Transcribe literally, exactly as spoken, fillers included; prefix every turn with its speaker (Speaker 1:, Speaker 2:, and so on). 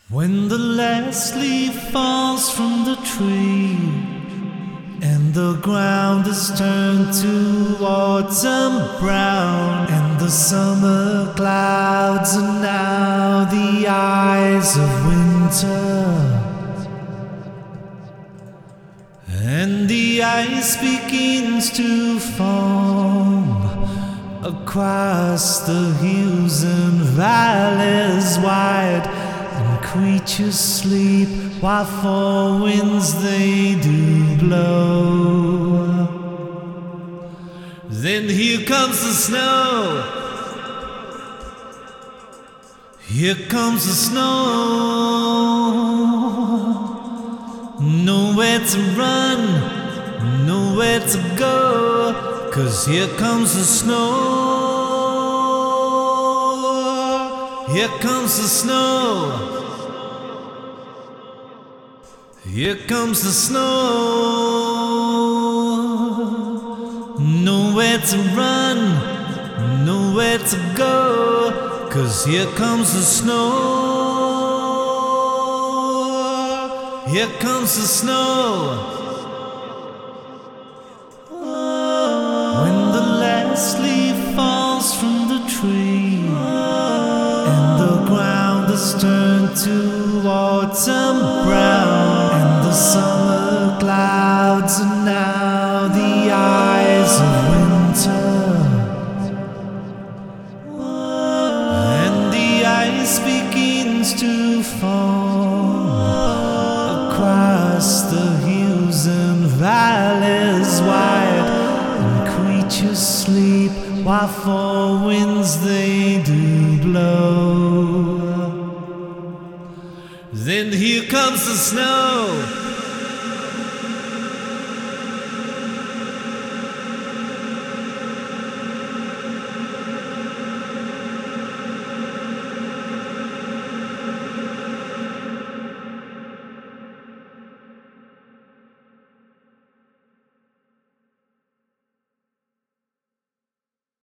Speaker 1: When the last leaf falls from the tree and the ground is turned to autumn brown, and the summer clouds are now the eyes of winter, and the ice begins to form across the hills and valleys wide, and creatures sleep while four winds they do blow. Then here comes the snow, here comes the snow. Nowhere to run, nowhere to go, 'cause here comes the snow. Here comes the snow. Here comes the snow. Nowhere to run, nowhere to go, 'cause here comes the snow. Here comes the snow. When the last leaf falls from the tree and the ground is turned to autumn brown, and the summer clouds are now the eyes of winter, and the ice begins to form across the hills and valleys wide, and creatures sleep while four winds they do blow. Then here comes the snow.